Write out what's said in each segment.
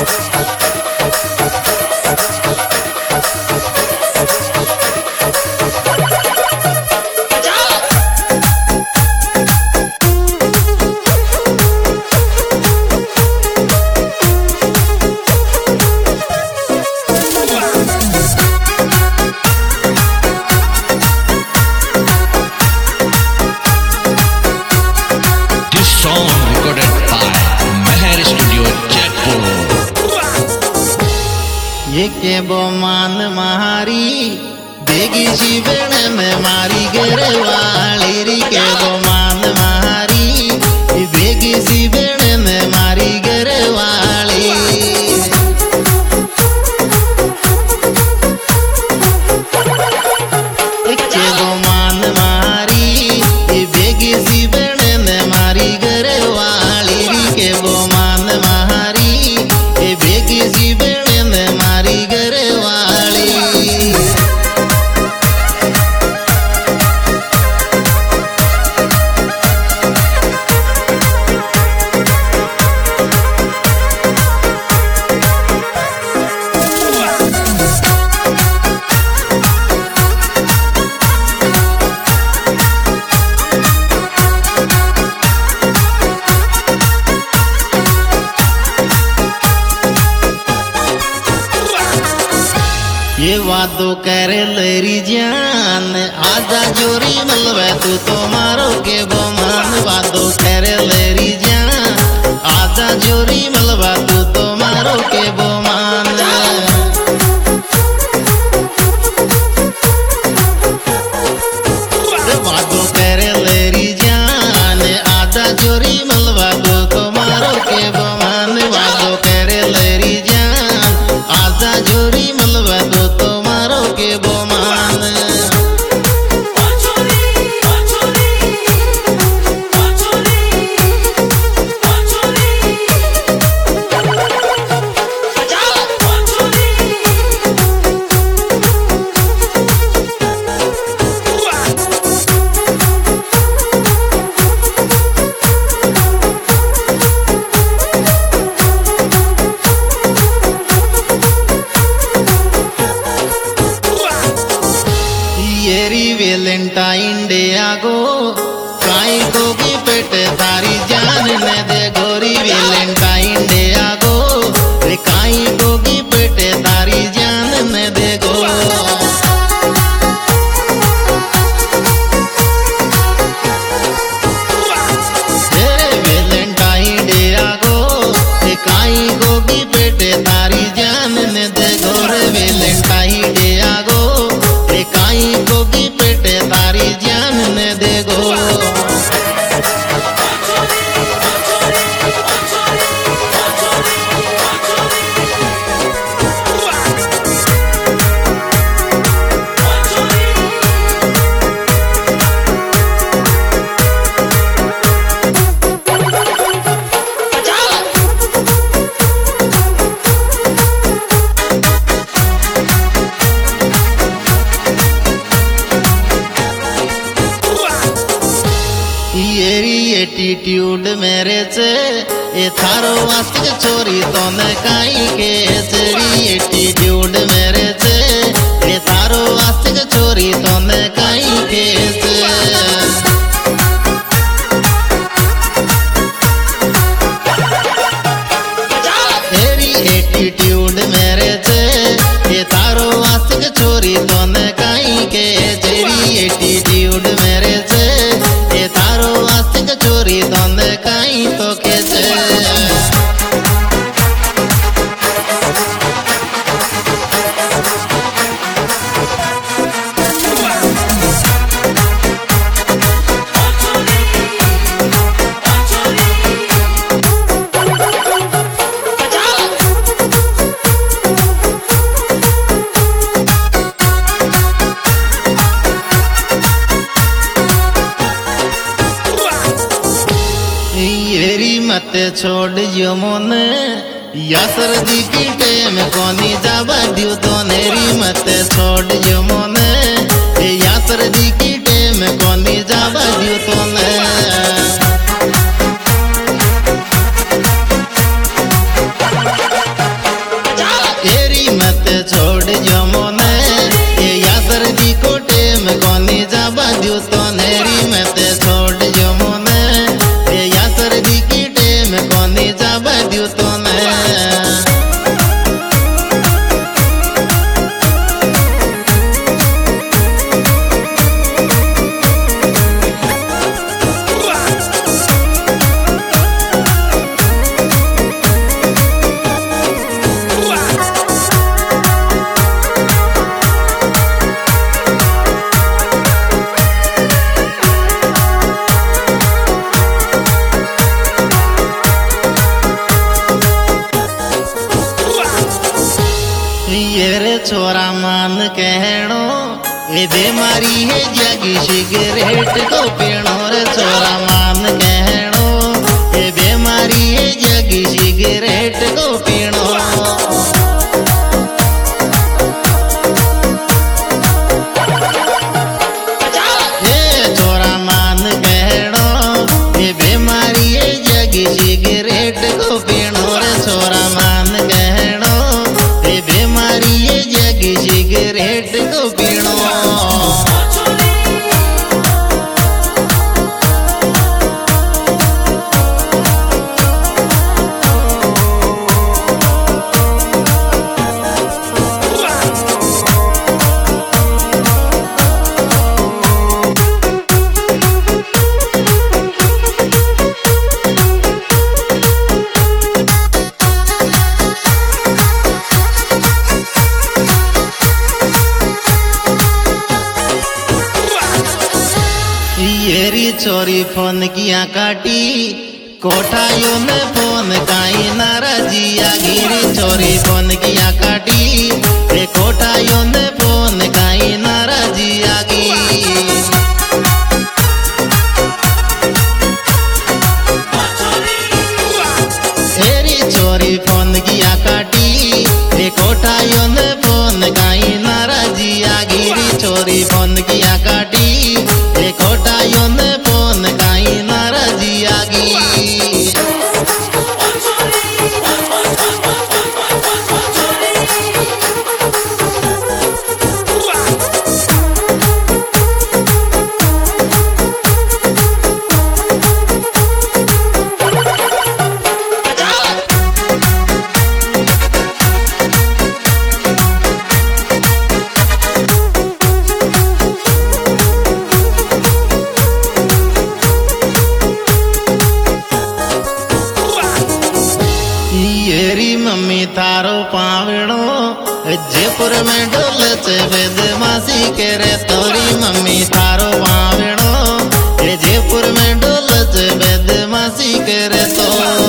ये के बोमान मारी देगी जीवन में मारी गेरवाली री के बोमान मारी देगी जीवन में मारी गेरवाली के बोमान मारी देगी जीवन में मारी गेरवाली री के बोमान मारी देगी जीवन में मारी गेरवाली ये वादो करे लेरी जान आजा जोरी मलवे तू तो मारो के बोमान वादो करे लेरी जान आजा जोरी मलवा तू तो मारो के बोमान वादो करे लेरी जान आजा जोरी मलवा तू तो मारो के बोमान वादो करे लेरी जान आजा जोरी मलवा तू तो मारो के बोमान येरी वेलेंटाइन डे आगो काई गोगी पेट तारी जान ने दे गोरी वेलेंटाइन डे आगो रे काई गोगी पेट तारी जान ने दे गो वेलेंटाइन डे आगो रे काई गोगी पेट तारी जान ने दे गो रे वेलेंटाइन डे आगो काई गोगी पेटे तारी जान ने दे गो येरी एटीट्यूड मेरे से ये थारो वास्ते चोरी तो न काई के तेरी एटीट्यूड मेरे से ये थारो वास्ते चोरी तो न काई के तेरी एटीट्यूड मेरे से ये थारो वास्ते चोरी तो न काई के तेरी एटीट्यूड मेरे से ये थारो वास्ते चोरी तो न काई तो कैसे येरी मत छोड़ जो मन यासर दी की टेम कोनी जाबा दियो तो नेरी मत छोड़ जो मन यासर दी की टेम कोनी जाबा दियो तो ने ये रे छोरा मान कहणो ये बीमारी है जगी सिगरेट को पीणो रे छोरा मान कहणो ये बीमारी है जगी सिगरेट को पीणो। ये छोरा मान कहणो ये बीमारी है जगी सिगरेट को पीणो रे छोरा मान कहणो ये बीमारी है जगी सिगरेट को पीणो। येरी चोरी फोन किया काटी कोठाइयों ने फोन काई नाराजी आ गिरी चोरी फोन किया काटी ये कोठाइयों ने फोन काई नाराजी आ गई। येरी चोरी फोन किया काटी ये कोठाइयों ने फोन काई नाराजी आ गिरी चोरी फोन किया काटी ये कोठाइयों ने फोन काई नाराजी आ गई। येरी मम्मी थारो पावड़ो जयपुर में डोलच बदमाशी करे तोरी मम्मी थारो पावड़ो जयपुर में डोलच बदमाशी करे तो।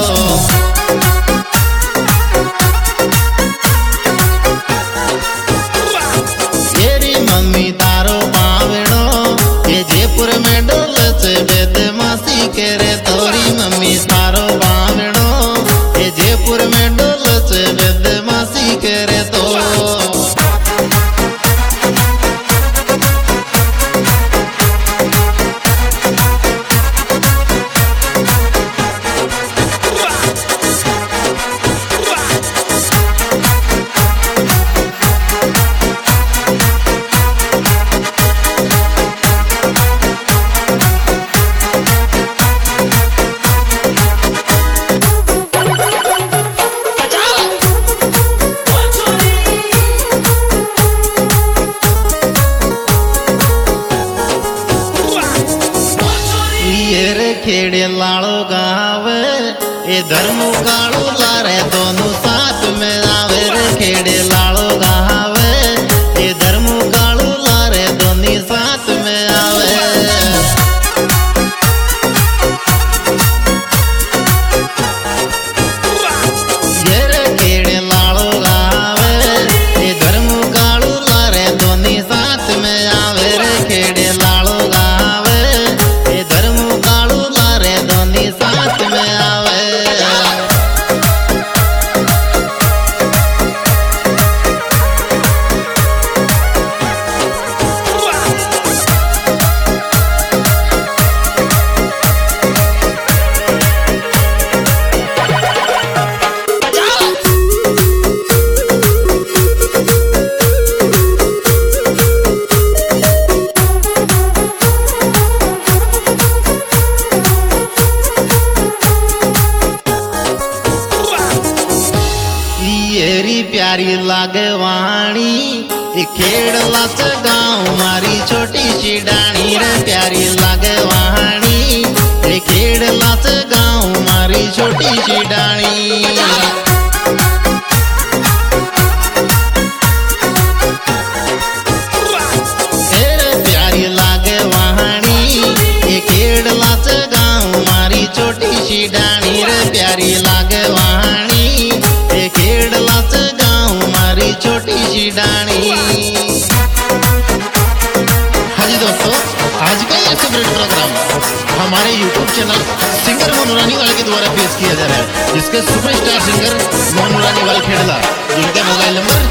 येरी मम्मी थारो पावड़ो जयपुर में डोलच बदमाशी करे तोरी मम्मी थारो पावड़ो जयपुर में डोलच बदमाशी करे तो। खेड़े लाड़ो गाव ये धर्मु काड़ू लारे दोनों साथ में आवे रे खेड़े लाड़ो गाव ये धर्मु काड़ू लारे दोनों साथ में आवे। ये रे खेड़े लाड़ो गाव ये धर्मु काड़ू लारे दोनों साथ में आवे रे खेड़े लाड़ो गाव ये धर्मु साथ में आवे। येरी प्यारी लागे वाणी खेड़ला च गाँव मारी छोटी सी डाणी रे प्यारी लागे वाणी खेड़ला च गाँव मारी छोटी सी डाणी। प्यारी लागे वाणी खेड़ला च गाँव मारी छोटी सी डाणी रे प्यारी लागे वाणी खेड़ला च गाँव मारी छोटी सी के सुपरस्टार सिंगर मोनू रानी वाल खेड़ला जिनका मोबाइल नंबर